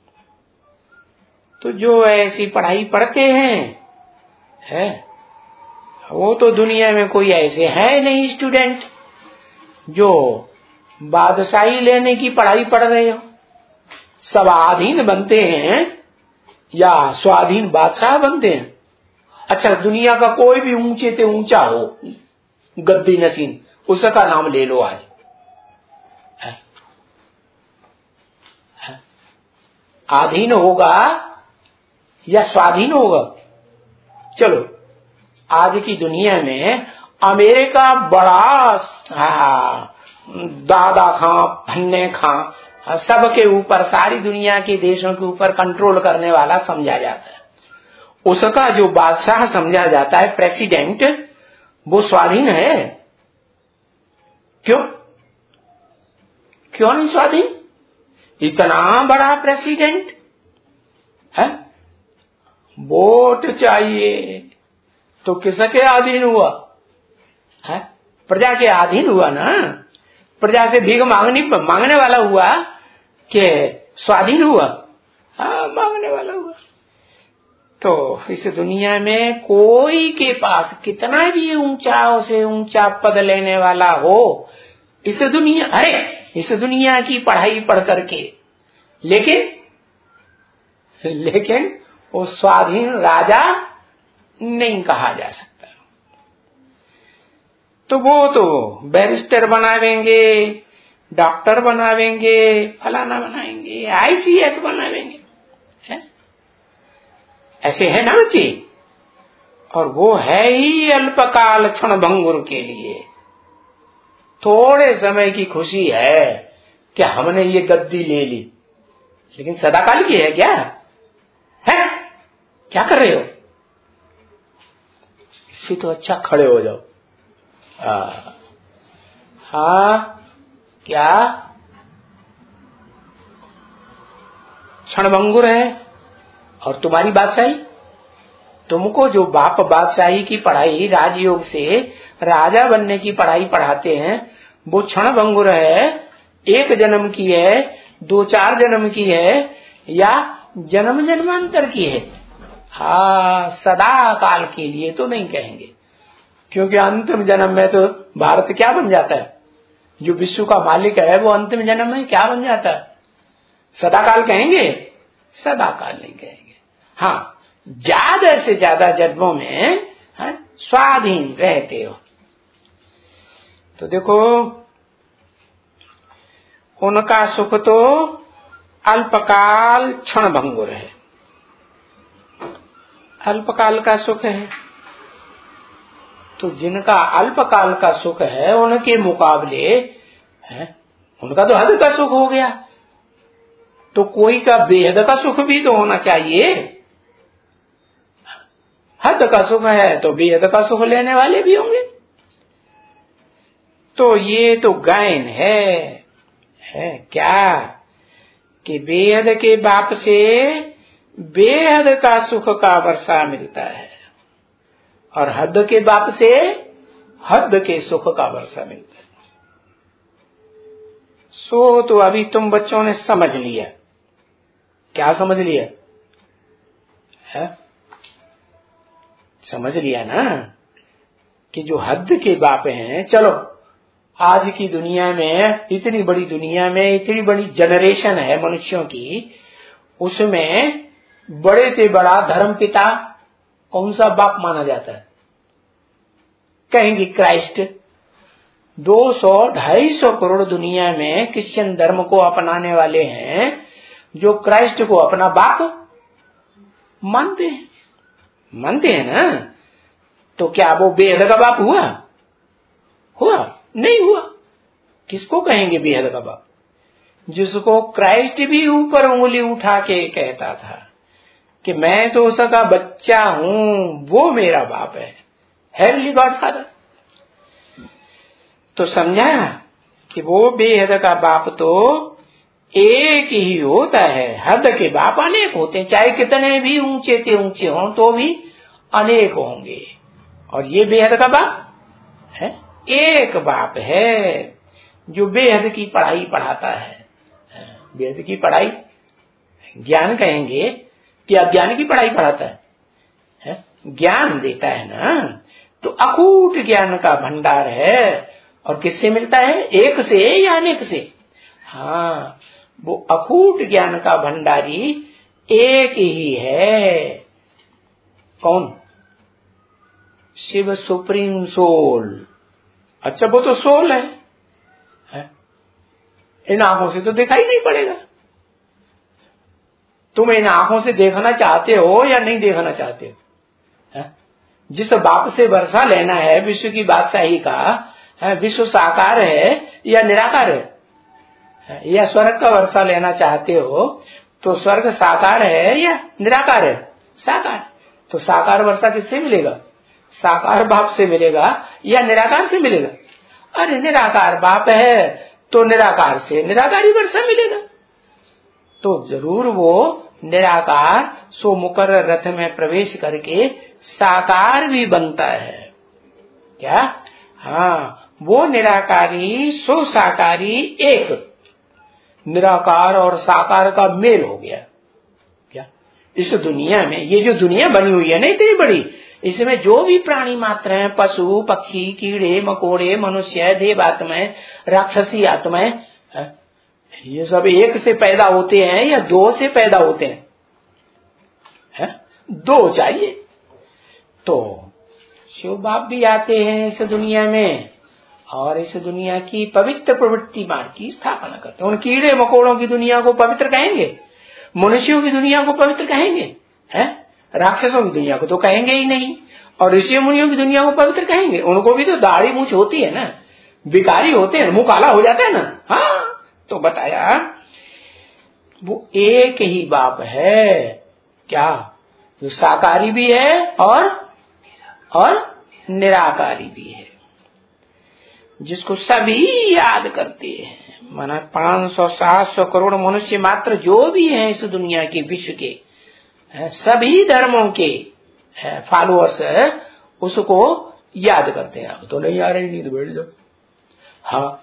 Speaker 1: तो जो ऐसी पढ़ाई पढ़ते हैं वो तो दुनिया में कोई ऐसे है नहीं स्टूडेंट जो बादशाही लेने की पढ़ाई पढ़ रहे हो। सब आधीन बनते हैं या स्वाधीन बादशाह बनते हैं। अच्छा, दुनिया का कोई भी ऊंचे से ऊंचा हो गद्दी नसीन, उसका नाम ले लो आज, आधीन होगा या स्वाधीन होगा? चलो, आज की दुनिया में अमेरिका बड़ा दादा खां भन्ने खां सबके ऊपर, सारी दुनिया के देशों के ऊपर कंट्रोल करने वाला समझा जाता है। उसका जो बादशाह समझा जाता है, प्रेसिडेंट, वो स्वाधीन है? क्यों नहीं स्वाधीन? इतना बड़ा प्रेसिडेंट है, वोट चाहिए तो किसके अधीन हुआ है? प्रजा के अधीन हुआ ना। प्रजा से भीख मांगने वाला हुआ कि स्वाधीन हुआ? हाँ, मांगने वाला हुआ। तो इस दुनिया में कोई के पास कितना भी ऊंचा से ऊंचा पद लेने वाला हो, इस दुनिया की पढ़ाई पढ़ करके, लेकिन वो स्वाधीन राजा नहीं कहा जा सकता। तो वो तो बैरिस्टर बनावेंगे, डॉक्टर बनावेंगे, फलाना बनाएंगे, ICS बनावेंगे, ऐसे है ना बच्चे। और वो है ही अल्पकाल क्षण भंगुर के लिए, थोड़े समय की खुशी है कि हमने ये गद्दी ले ली, लेकिन सदाकाल की है क्या? है क्या कर रहे हो? इससे तो अच्छा खड़े हो जाओ। हाँ, क्या क्षणभंगुर है? और तुम्हारी बादशाही, तुमको जो बाप बादशाही की पढ़ाई, राजयोग से राजा बनने की पढ़ाई पढ़ाते हैं, वो क्षणभंगुर है, एक जन्म की है, 2-4 जन्म की है, या जन्म जन्मांतर की है? हाँ, सदा काल के लिए तो नहीं कहेंगे, क्योंकि अंतिम जन्म में तो भारत क्या बन जाता है? जो विश्व का मालिक है वो अंतिम जन्म में क्या बन जाता है? सदा काल कहेंगे? सदा काल नहीं कहेंगे। हाँ, ज्यादा से ज्यादा जन्मों में स्वाधीन रहते हो। तो देखो, उनका सुख तो अल्पकाल क्षण भंगुर है, अल्पकाल का सुख है। तो जिनका अल्पकाल का सुख है, उनके मुकाबले उनका तो हद का सुख हो गया। तो कोई का बेहद का सुख भी तो होना चाहिए। हद का सुख है तो बेहद का सुख लेने वाले भी होंगे। तो ये तो गायन है क्या कि बेहद के बाप से बेहद का सुख का वर्षा मिलता है, और हद के बाप से हद के सुख का वर्षा मिलता है। सो तो अभी तुम बच्चों ने समझ लिया। क्या समझ लिया है? समझ लिया ना कि जो हद के बाप हैं। चलो, आज की दुनिया में, इतनी बड़ी दुनिया में, इतनी बड़ी जनरेशन है मनुष्यों की, उसमें बड़े से बड़ा धर्म पिता कौन सा बाप माना जाता है? कहेंगे क्राइस्ट। 200-250 करोड़ दुनिया में क्रिश्चियन धर्म को अपनाने वाले हैं, जो क्राइस्ट को अपना बाप मानते हैं ना। तो क्या वो बेहद का बाप हुआ? नहीं हुआ। किसको कहेंगे बेहद का बाप? जिसको क्राइस्ट भी ऊपर उंगली उठा के कहता था कि मैं तो उसका बच्चा हूं, वो मेरा बाप है, हेवनली गॉडफादर। तो समझा कि वो बेहद का बाप तो एक ही होता है। हद के बाप अनेक होते हैं, चाहे कितने भी ऊंचे हों तो भी अनेक होंगे। और ये बेहद का बाप है? एक बाप है जो बेहद की पढ़ाई पढ़ाता है। बेहद की पढ़ाई ज्ञान कहेंगे कि अज्ञान की पढ़ाई पढ़ाता है? ज्ञान देता है ना, तो अकूट ज्ञान का भंडार है। और किससे मिलता है? एक से या अनेक से? हाँ, वो अकूट ज्ञान का भंडारी एक ही है। कौन? Shiv supreme soul. अच्छा, वो तो सोल है? इन आंखों से तो दिखाई नहीं पड़ेगा। तुम इन आंखों से देखना चाहते हो या नहीं देखना चाहते हो? जिस बाप से वर्षा लेना है विश्व की बादशाही का, विश्व साकार है या निराकार है? या स्वर्ग का वर्षा लेना चाहते हो तो स्वर्ग साकार है या निराकार है? साकार। तो साकार वर्षा किससे मिलेगा? साकार बाप से मिलेगा या निराकार से मिलेगा? अरे निराकार बाप है तो निराकार से निराकारी वर्षा मिलेगा। तो जरूर वो निराकार सो मुकर्रर रथ में प्रवेश करके साकार भी बनता है। क्या? हाँ, वो निराकारी सो साकारी एक, निराकार और साकार का मेल हो गया। क्या? इस दुनिया में ये जो दुनिया बनी हुई है ना इतनी बड़ी, इसमें जो भी प्राणी मात्र हैं, पशु पक्षी कीड़े मकोड़े मनुष्य देवात्माएं राक्षसी आत्माएं, ये सब एक से पैदा होते हैं या दो से पैदा होते हैं? दो चाहिए। तो शिव बाप भी आते हैं इस दुनिया में और इस दुनिया की पवित्र प्रवृत्ति मार्ग की स्थापना करते हैं। उन कीड़े मकोड़ों की दुनिया को पवित्र कहेंगे? मनुष्यों की दुनिया को पवित्र कहेंगे? राक्षसों की दुनिया को तो कहेंगे ही नहीं। और ऋषि मुनियों की दुनिया को पवित्र कहेंगे? उनको भी तो दाढ़ी मूछ होती है ना, विकारी होते हैं, मुंह काला हो जाता है ना। हाँ, तो बताया वो एक ही बाप है। क्या? जो साकारी भी है और निराकारी भी है, जिसको सभी याद करते हैं। माना 500-700 करोड़ मनुष्य मात्र जो भी हैं इस दुनिया के विश्व के सभी धर्मों के फॉलोअर्स उसको याद करते हैं। अब तो नहीं आ रही, नहीं तो बैठ जाओ। हाँ,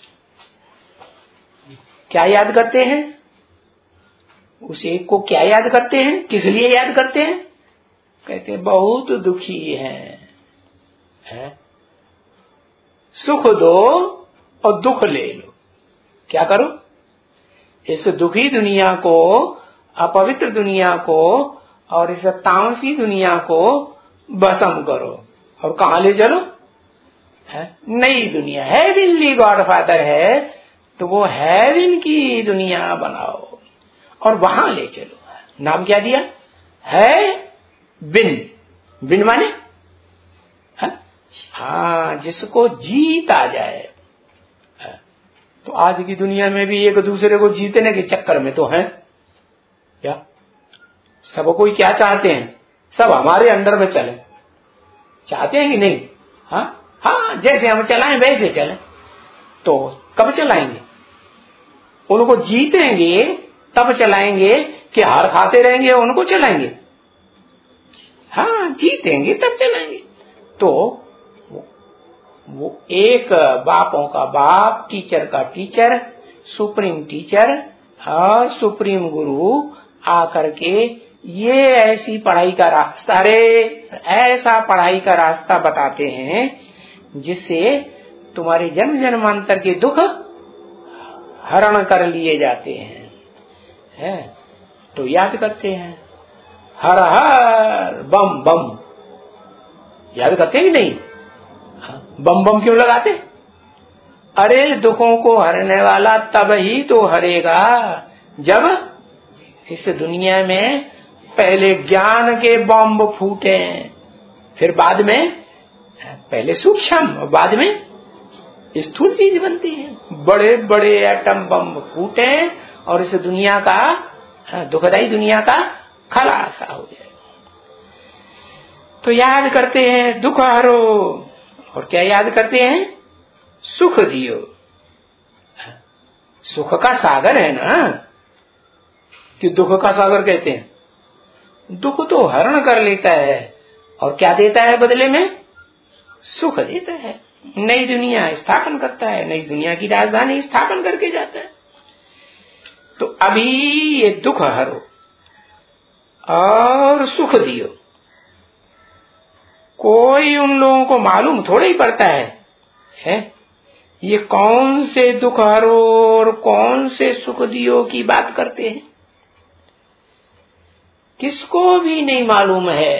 Speaker 1: क्या याद करते हैं? उस एक को क्या याद करते हैं? किस लिए याद करते हैं? कहते हैं बहुत दुखी है, सुख दो और दुख ले लो। क्या करो? इस दुखी दुनिया को, अपवित्र दुनिया को और इस तामसी दुनिया को भस्म करो और कहां ले चलो? नई दुनिया, हेवनली गॉडफादर है तो वो हेवन की दुनिया बनाओ और वहां ले चलो। नाम क्या दिया है? बिन माने हाँ, जिसको जीत आ जाए। तो आज की दुनिया में भी एक दूसरे को जीतने के चक्कर में तो है क्या? सब कोई क्या चाहते हैं? सब हमारे अंडर में चले, चाहते हैं कि नहीं? हाँ, जैसे हम चलाएं वैसे चलें। तो कब चलाएंगे? उनको जीतेंगे तब चलाएंगे कि हार खाते रहेंगे उनको चलाएंगे? हाँ, जीतेंगे तब चलाएंगे। तो वो एक बापों का बाप, टीचर का टीचर, सुप्रीम टीचर और सुप्रीम गुरु आकर के ये ऐसी पढ़ाई का रास्ता, ऐसा पढ़ाई का रास्ता बताते हैं जिससे तुम्हारे जन्म जन्मांतर के दुख हरण कर लिए जाते हैं। तो याद करते हैं हर हर बम बम, याद करते हैं कि नहीं? बम बम क्यों लगाते? अरे दुखों को हरने वाला तब ही तो हरेगा जब इस दुनिया में पहले ज्ञान के बम फूटे, फिर बाद में पहले सूक्ष्म और बाद में स्थूल चीज बनती है। बड़े बड़े एटम बम फूटे और इस दुनिया का, दुखदाई दुनिया का खलासा हो जाए। तो याद करते हैं दुख हरो, और क्या याद करते हैं? सुख दियो। सुख का सागर है ना, कि दुख का सागर कहते हैं। दुख तो हरण कर लेता है और क्या देता है बदले में? सुख देता है। नई दुनिया स्थापन करता है, नई दुनिया की राजधानी स्थापन करके जाता है। तो अभी ये दुख हरो और सुख दियो, कोई उन लोगों को मालूम थोड़ा ही पड़ता है ये कौन से दुख हरो और कौन से सुख दियो की बात करते हैं। किसको भी नहीं मालूम है।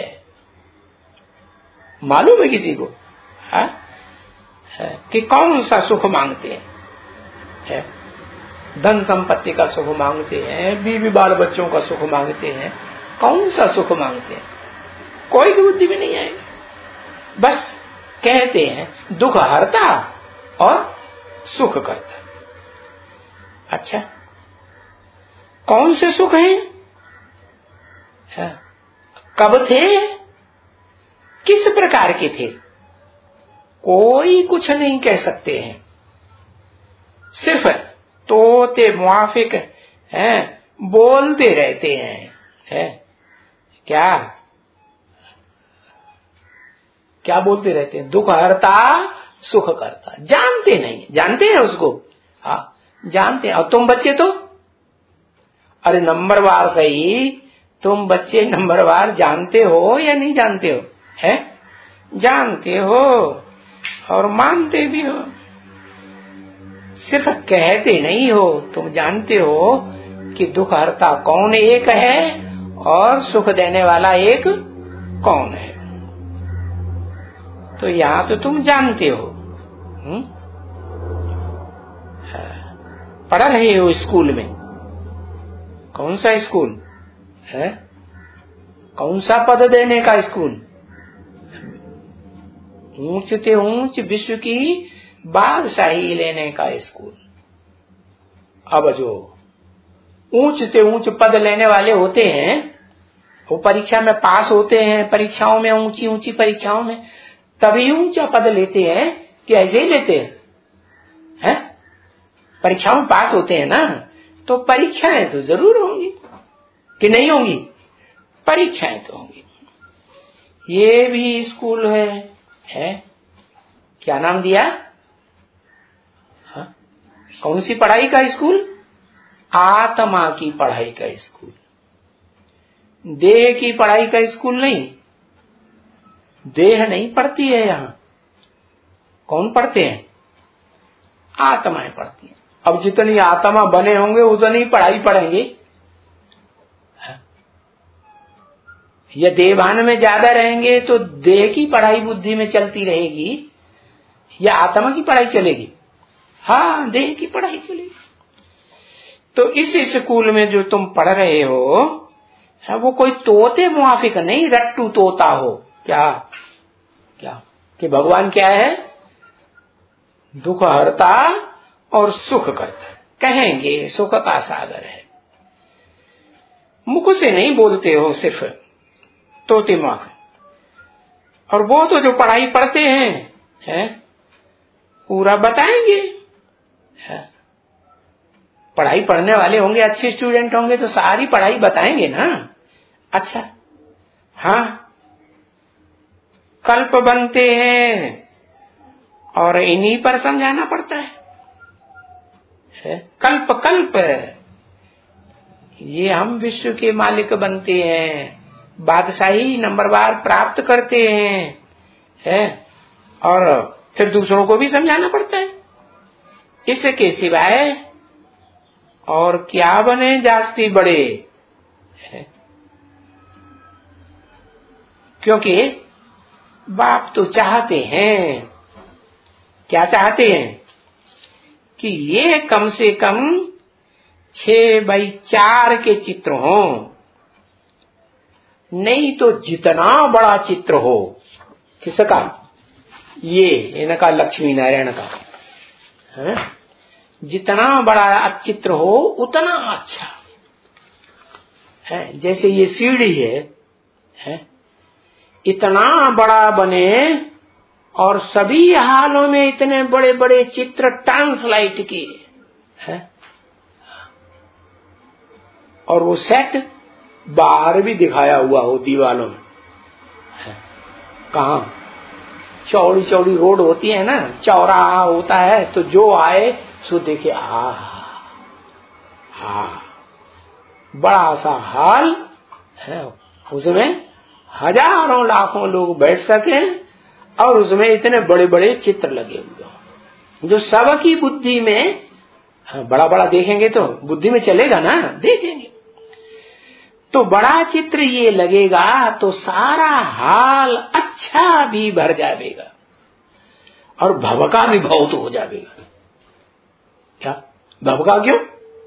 Speaker 1: मालूम है किसी को है कि कौन सा सुख मांगते हैं? धन संपत्ति का सुख मांगते हैं, बीवी बाल बच्चों का सुख मांगते हैं, कौन सा सुख मांगते हैं? कोई बुद्धि में नहीं आएगा। बस कहते हैं दुख हरता और सुख करता। अच्छा, कौन से सुख हैं? कब थे, किस प्रकार के थे, कोई कुछ नहीं कह सकते हैं। सिर्फ तोते मुआफिक हैं, बोलते रहते हैं। क्या क्या बोलते रहते हैं? दुख हरता सुख करता। जानते नहीं, जानते हैं उसको? हाँ जानते हैं। और तुम बच्चे तो अरे नंबरवार सही, तुम बच्चे नंबरवार जानते हो या नहीं जानते हो? है जानते हो और मानते भी हो, सिर्फ कहते नहीं हो। तुम जानते हो कि दुख हरता कौन एक है और सुख देने वाला एक कौन है। तो यहाँ तो तुम जानते हो। पढ़ रहे हो स्कूल में। कौन सा स्कूल है? कौन सा पद देने का स्कूल? ऊंच से ऊंच विश्व की बादशाही लेने का स्कूल। अब जो ऊंच से ऊंच पद लेने वाले होते हैं वो परीक्षा में पास होते हैं, परीक्षाओं में ऊंची ऊंची परीक्षाओं में तभी ऊंचा पद लेते हैं कि ऐसे ही लेते हैं? परीक्षाओं में पास होते हैं ना, तो परीक्षाएं तो जरूर होंगी कि नहीं होंगी? परीक्षाएं तो होंगी। ये भी स्कूल है क्या नाम दिया? कौन सी पढ़ाई का स्कूल? आत्मा की पढ़ाई का स्कूल, देह की पढ़ाई का स्कूल नहीं। देह नहीं पढ़ती है यहाँ। कौन पढ़ते हैं? आत्माएं पढ़ती हैं। अब जितनी आत्मा बने होंगे उतनी पढ़ाई पढ़ेंगे। या देवान में ज्यादा रहेंगे तो देह की पढ़ाई बुद्धि में चलती रहेगी या आत्मा की पढ़ाई चलेगी? हाँ, देह की पढ़ाई चलेगी। तो इस स्कूल में जो तुम पढ़ रहे हो वो कोई तोते मुआफिक नहीं, रट्टू तोता हो। क्या कि भगवान क्या है? दुख हरता और सुख करता। कहेंगे सुख का सागर है, मुख से नहीं बोलते हो, सिर्फ तोते मुआफिक। और वो तो जो पढ़ाई पढ़ते हैं पूरा बताएंगे। पढ़ाई पढ़ने वाले होंगे, अच्छे स्टूडेंट होंगे तो सारी पढ़ाई बताएंगे ना। अच्छा, हाँ, कल्प बनते हैं और इन्हीं पर समझाना पड़ता है। कल्प कल्प ये हम विश्व के मालिक बनते हैं, बादशाही नंबरवार प्राप्त करते हैं और फिर दूसरों को भी समझाना पड़ता है। इसके सिवाय और क्या बने जास्ती बड़े? क्योंकि बाप तो चाहते हैं, क्या चाहते हैं? कि ये कम से कम 6x4 के चित्र हो, नहीं तो जितना बड़ा चित्र हो। किसका? ये इनका लक्ष्मी नारायण का है? जितना बड़ा चित्र हो उतना अच्छा है। जैसे ये सीढ़ी है इतना बड़ा बने और सभी हालों में इतने बड़े बड़े चित्र ट्रांसलाइट किए हैं और वो सेट बाहर भी दिखाया हुआ हो दीवालों में। कहा? चौड़ी चौड़ी रोड होती है ना, चौराहा होता है, तो जो आए सो देखे बड़ा सा हॉल है, उसमें हजारों लाखों लोग बैठ सके और उसमें इतने बड़े बड़े चित्र लगे हुए जो सबकी बुद्धि में बड़ा बड़ा देखेंगे तो बुद्धि में चलेगा ना, देखेंगे तो बड़ा चित्र ये लगेगा तो सारा हाल अच्छा भी भर जाएगा और भवका भी बहुत हो जाएगा। क्या भवका? क्यों?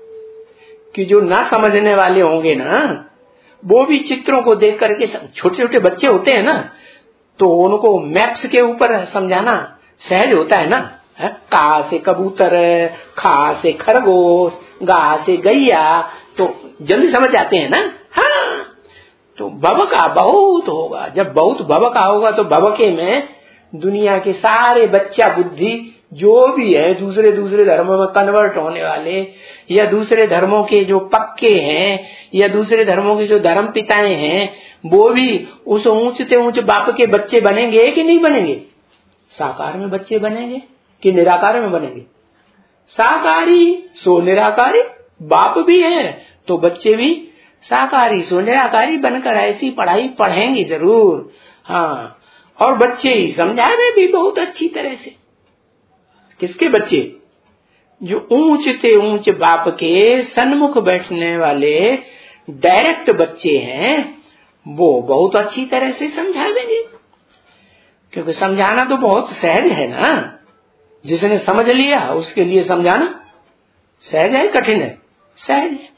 Speaker 1: कि जो ना समझने वाले होंगे ना, वो भी चित्रों को देख करके, छोटे छोटे बच्चे होते हैं ना, तो उनको मैप्स के ऊपर समझाना सहज होता है ना। का से कबूतर, खा से खरगोश, गा से गैया, तो जल्दी समझ जाते हैं ना। हाँ, तो भवका बहुत होगा। जब बहुत भवका होगा तो भवके में दुनिया के सारे बच्चा बुद्धि जो भी है, दूसरे दूसरे धर्मों में कन्वर्ट होने वाले या दूसरे धर्मों के जो पक्के हैं या दूसरे धर्मों के जो धर्म पिताएं हैं, वो भी उस ऊंचते ऊंच बाप के बच्चे बनेंगे कि नहीं बनेंगे? साकार में बच्चे बनेंगे कि निराकार में बनेंगे? साकारी सो निराकारी, बाप भी है तो बच्चे भी साकारी सो निराकारी बनकर ऐसी पढ़ाई पढ़ेंगे जरूर। हाँ, और बच्चे ही समझावे भी बहुत अच्छी तरह से। किसके बच्चे? जो ऊंचते ऊंच बाप के सन्मुख बैठने वाले डायरेक्ट बच्चे हैं, वो बहुत अच्छी तरह से समझावेंगे, क्योंकि समझाना तो बहुत सहज है ना। जिसने समझ लिया उसके लिए समझाना सहज है, कठिन है? सहज है,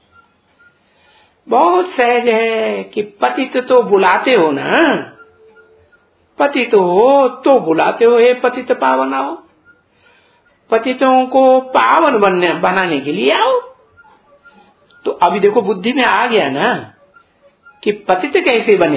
Speaker 1: बहुत सहज है। कि पतित तो बुलाते हो ना, पतित हो तो बुलाते हो, हे पतित पावन आओ, पतितों को पावन बनाने के लिए आओ। तो अभी देखो बुद्धि में आ गया ना कि पतित कैसे बने।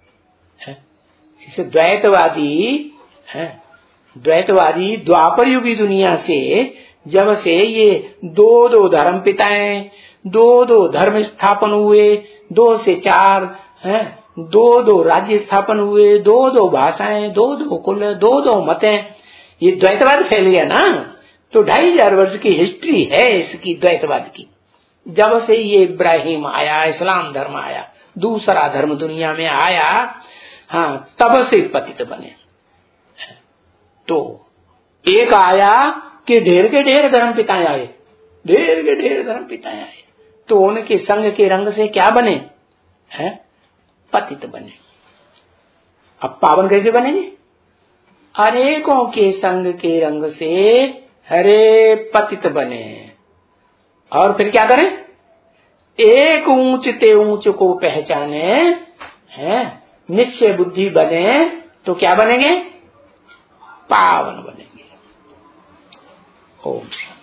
Speaker 1: इसे द्वैतवादी है, द्वैतवादी द्वापर युगी दुनिया से जब से ये दो धर्म पिताएं, दो धर्म स्थापन हुए, 2 से 4 है, दो राज्य स्थापन हुए, दो भाषाएं, दो कुल, दो मतें, ये द्वैतवाद फैल गया ना। तो 2500 वर्ष की हिस्ट्री है इसकी द्वैतवाद की। जब से ये इब्राहिम आया, इस्लाम धर्म आया, दूसरा धर्म दुनिया में आया, हाँ, तब से पतित बने। तो एक आया कि ढेर के ढेर धर्म पिताएं आए, ढेर के ढेर धर्म पिताएं आए, तो उनके संग के रंग से क्या बने? हैं? पतित बने। अब पावन कैसे बनेंगे? अनेकों के संग के रंग से हरे पतित बने। और फिर क्या करें? एक ऊंचते ऊंच को पहचाने, हैं, निश्चय बुद्धि बने, तो क्या बनेंगे? पावन बनेंगे। ओम।